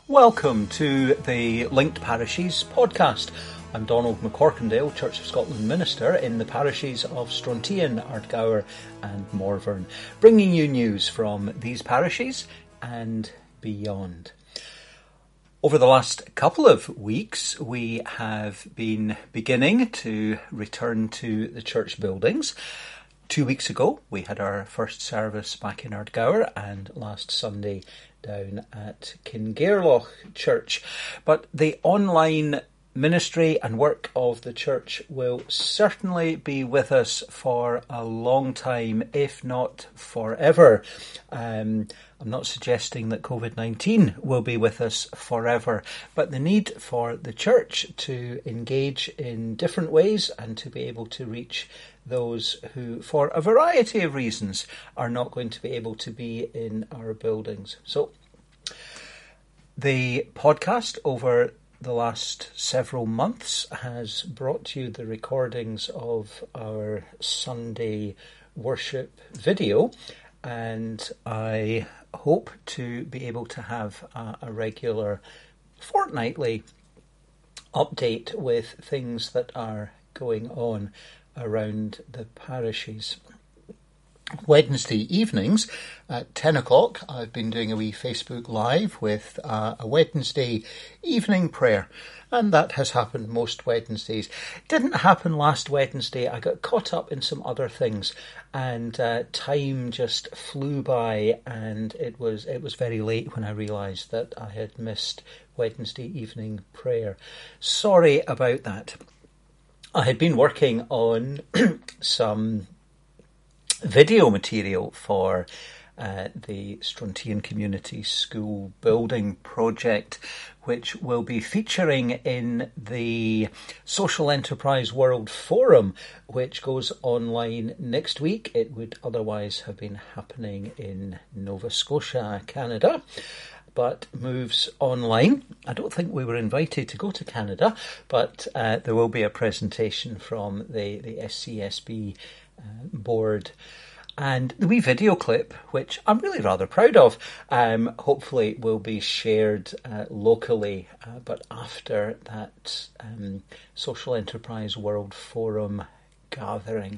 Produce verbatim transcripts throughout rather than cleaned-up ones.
Welcome to the Linked Parishes podcast. I'm Donald McCorkindale, Church of Scotland minister in the parishes of Strontian, Ardgour and Morvern, bringing you news from these parishes and beyond. Over the last couple of weeks, we have been beginning to return to the church buildings. Two weeks ago, we had our first service back in Ardgour, and last Sunday down at Kingairloch Church. But the online ministry and work of the church will certainly be with us for a long time, if not forever. Um, I'm not suggesting that covid nineteen will be with us forever, but the need for the church to engage in different ways and to be able to reach those who, for a variety of reasons, are not going to be able to be in our buildings. So, the podcast over the last several months has brought you the recordings of our Sunday worship video, and I hope to be able to have a, a regular fortnightly update with things that are going on around the parishes. Wednesday evenings at ten o'clock, I've been doing a wee Facebook Live with uh, a Wednesday evening prayer, and that has happened most Wednesdays. It didn't happen last Wednesday. I got caught up in some other things, and uh, time just flew by, and it was it was very late when I realised that I had missed Wednesday evening prayer. Sorry about that. I had been working on some video material for uh, the Strontian Community School building project, which will be featuring in the Social Enterprise World Forum, which goes online next week. It would otherwise have been happening in Nova Scotia, Canada, but moves online. I don't think we were invited to go to Canada, but uh, there will be a presentation from the, the S C S B uh, board. And the wee video clip, which I'm really rather proud of, um, hopefully will be shared uh, locally, uh, but after that um, Social Enterprise World Forum gathering.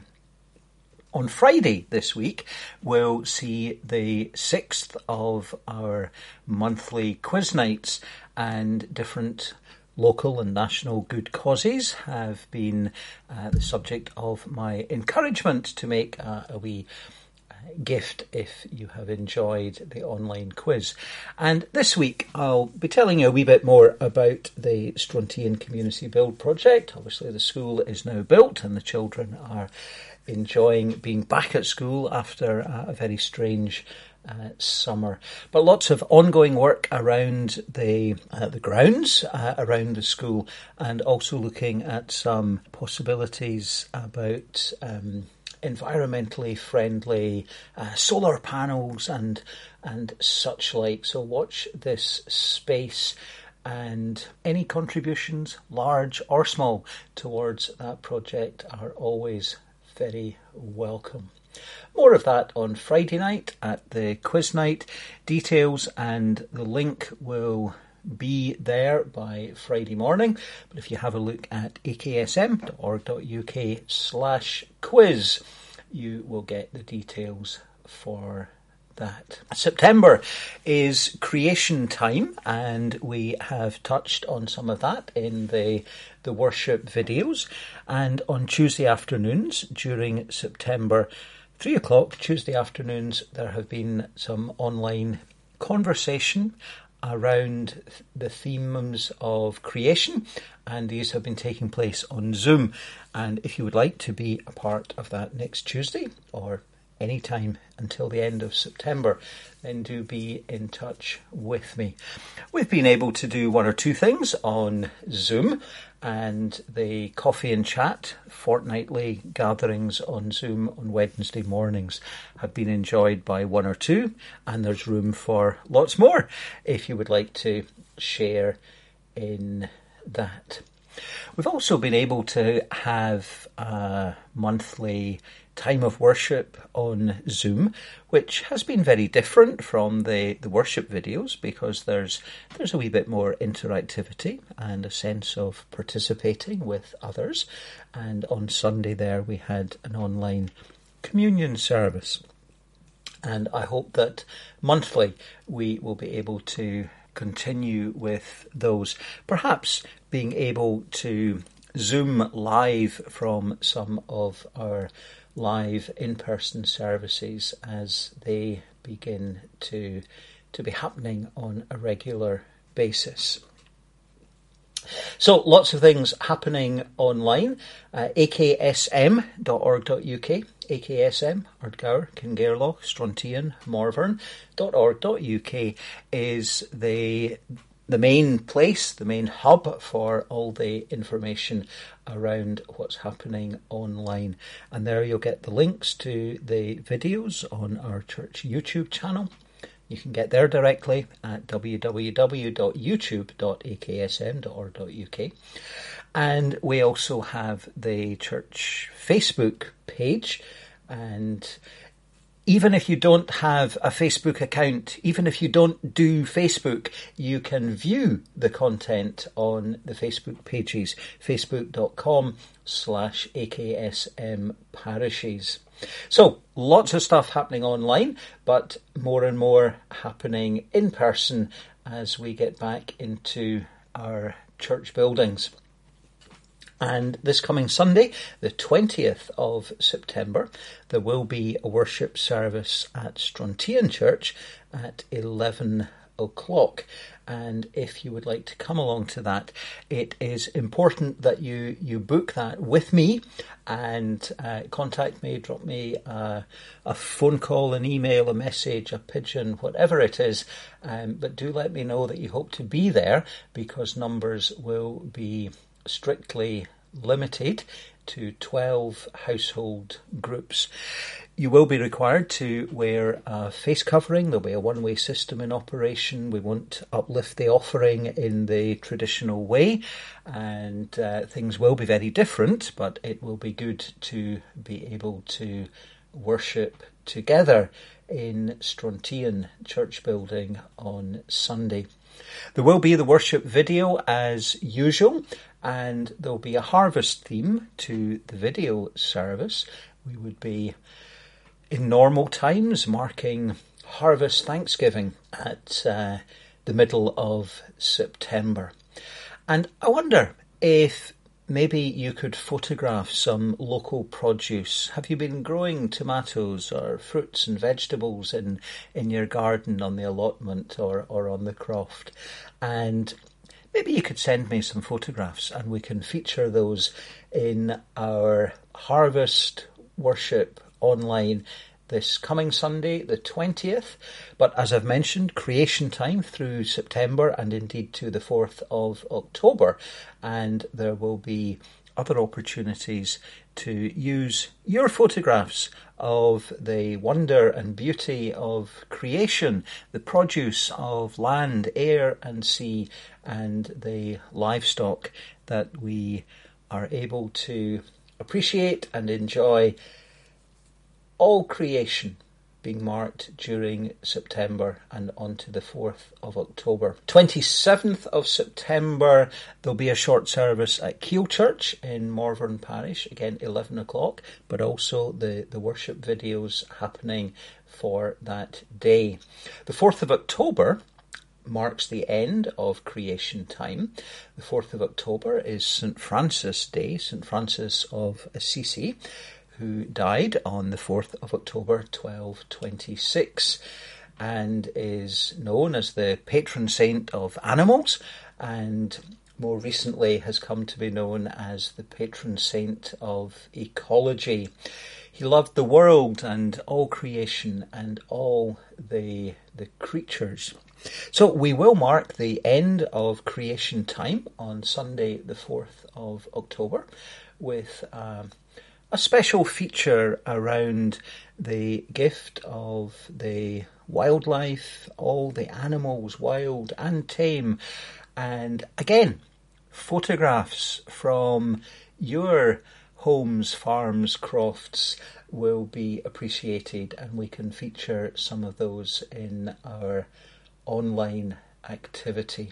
On Friday this week, we'll see the sixth of our monthly quiz nights, and different local and national good causes have been uh, the subject of my encouragement to make a, a wee uh, gift if you have enjoyed the online quiz. And this week I'll be telling you a wee bit more about the Strontian Community Build project. Obviously the school is now built and the children are enjoying being back at school after a very strange uh, summer. But lots of ongoing work around the uh, the grounds uh, around the school, and also looking at some possibilities about um, environmentally friendly uh, solar panels and and such like. So watch this space, and any contributions, large or small, towards that project are always very welcome. More of that on Friday night at the quiz night. Details and the link will be there by Friday morning. But if you have a look at a k s m dot org dot u k slash quiz, you will get the details for that. September is creation time, and we have touched on some of that in the the worship videos. And on Tuesday afternoons during September, three o'clock Tuesday afternoons, there have been some online conversation around the themes of creation, and these have been taking place on Zoom. And if you would like to be a part of that next Tuesday, or any time until the end of September, then do be in touch with me. We've been able to do one or two things on Zoom, and the coffee and chat fortnightly gatherings on Zoom on Wednesday mornings have been enjoyed by one or two, and there's room for lots more if you would like to share in that. We've also been able to have a monthly time of worship on Zoom, which has been very different from the, the worship videos because there's there's a wee bit more interactivity and a sense of participating with others. And on Sunday there we had an online communion service. And I hope that monthly we will be able to continue with those, perhaps being able to Zoom live from some of our live in-person services as they begin to to be happening on a regular basis. So lots of things happening online. Uh, A K S M dot org dot U K, A K S M, Ardgour, Kingairloch, Strontian, Morvern dot org dot U K is the the main place, the main hub for all the information around what's happening online. And there you'll get the links to the videos on our church YouTube channel. You can get there directly at w w w dot youtube dot a k s m dot org dot U K. And we also have the church Facebook page, and even if you don't have a Facebook account, even if you don't do Facebook, you can view the content on the Facebook pages, facebook.com slash AKSM parishes. So lots of stuff happening online, but more and more happening in person as we get back into our church buildings. And this coming Sunday, the twentieth of September, there will be a worship service at Strontian Church at eleven o'clock. And if you would like to come along to that, it is important that you, you book that with me and uh, contact me, drop me a, a phone call, an email, a message, a pigeon, whatever it is. Um, but do let me know that you hope to be there, because numbers will be strictly limited to twelve household groups. You will be required to wear a face covering. There'll be a one-way system in operation. We won't uplift the offering in the traditional way, and uh, things will be very different, but it will be good to be able to worship together in Strontian Church Building on Sunday. There will be the worship video as usual, and there'll be a harvest theme to the video service. We would be, in normal times, marking Harvest Thanksgiving at uh, the middle of September. And I wonder if maybe you could photograph some local produce. Have you been growing tomatoes or fruits and vegetables in, in your garden on the allotment or, or on the croft? And maybe you could send me some photographs and we can feature those in our harvest worship online this coming Sunday, the twentieth. But as I've mentioned, creation time through September and indeed to the fourth of October. And there will be other opportunities to use your photographs of the wonder and beauty of creation, the produce of land, air and sea, and the livestock that we are able to appreciate and enjoy. All creation being marked during September and on to the fourth of October. twenty-seventh of September, there'll be a short service at Keele Church in Morvern Parish, again eleven o'clock, but also the, the worship videos happening for that day. The fourth of October marks the end of creation time. The fourth of October is Saint Francis Day, Saint Francis of Assisi, who died on the fourth of October twelve twenty-six and is known as the patron saint of animals, and more recently has come to be known as the patron saint of ecology. He loved the world and all creation and all the the creatures. So we will mark the end of creation time on Sunday the fourth of October with um, a special feature around the gift of the wildlife, all the animals, wild and tame, and again, photographs from your homes, farms, crofts will be appreciated, and we can feature some of those in our online activity.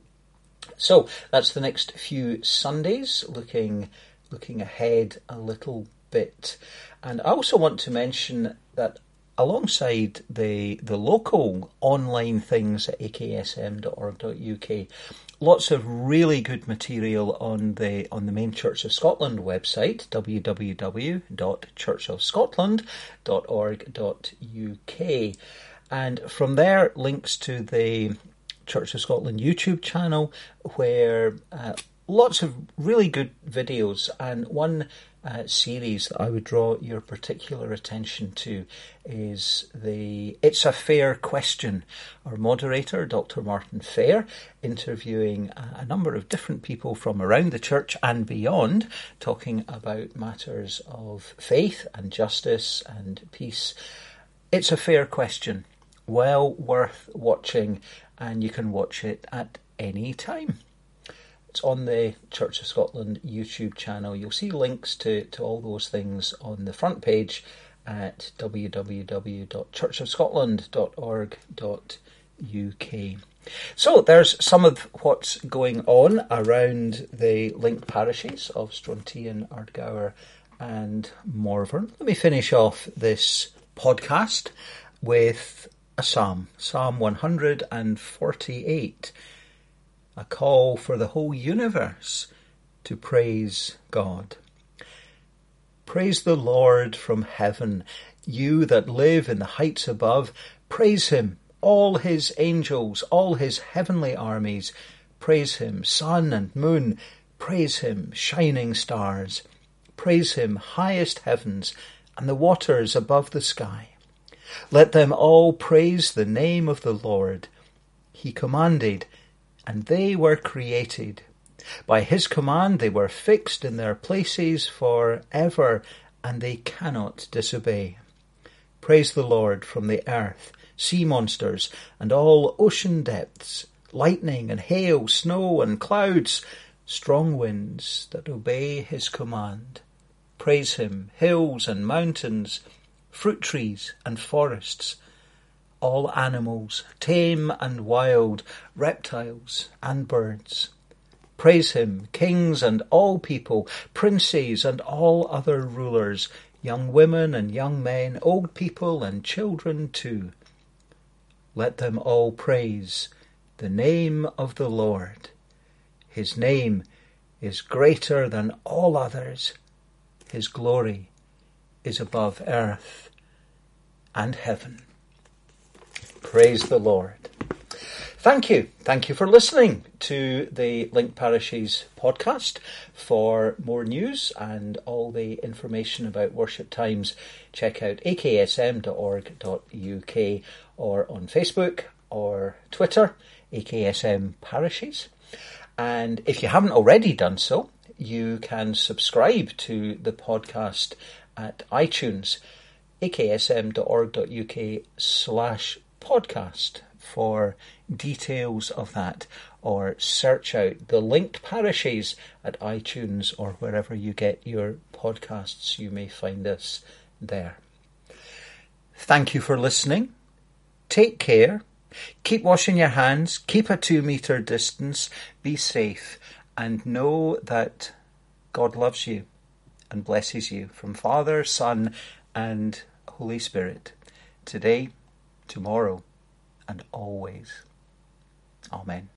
So that's the next few Sundays, looking looking ahead a little bit. And I also want to mention that alongside the the local online things at a k s m dot org dot u k, lots of really good material on the on the main Church of Scotland website, w w w dot church of scotland dot org dot u k. And from there, links to the Church of Scotland YouTube channel, where uh, lots of really good videos, and one uh, series that I would draw your particular attention to is the It's a Fair Question. Our moderator, Doctor Martin Fair, interviewing a number of different people from around the church and beyond, talking about matters of faith and justice and peace. It's a fair question. Well worth watching, and you can watch it at any time. It's on the Church of Scotland YouTube channel. You'll see links to, to all those things on the front page at w w w dot church of scotland dot org dot u k. So there's some of what's going on around the linked parishes of Strontian, Ardgour and Morvern. Let me finish off this podcast with a psalm, Psalm one hundred forty-eight. A call for the whole universe to praise God. Praise the Lord from heaven, you that live in the heights above. Praise him, all his angels, all his heavenly armies. Praise him, sun and moon. Praise him, shining stars. Praise him, highest heavens, and the waters above the sky. Let them all praise the name of the Lord. He commanded, and they were created. By his command they were fixed in their places for ever, and they cannot disobey. Praise the Lord from the earth, sea monsters, and all ocean depths, lightning and hail, snow and clouds, strong winds that obey his command. Praise him, hills and mountains, fruit trees and forests, all animals, tame and wild, reptiles and birds. Praise him, kings and all people, princes and all other rulers, young women and young men, old people and children too. Let them all praise the name of the Lord. His name is greater than all others. His glory is above earth and heaven. Praise the Lord. Thank you. Thank you for listening to the Linked Parishes podcast. For more news and all the information about worship times, check out a k s m dot org dot u k or on Facebook or Twitter, A K S M Parishes. And if you haven't already done so, you can subscribe to the podcast at iTunes, a k s m dot org dot u k slash podcast for details of that, or search out the Linked Parishes at iTunes or wherever you get your podcasts. You may find us there. Thank you for listening. Take care. Keep washing your hands. Keep a two metre distance. Be safe. And know that God loves you and blesses you from Father, Son, and Holy Spirit, today, tomorrow, and always. Amen.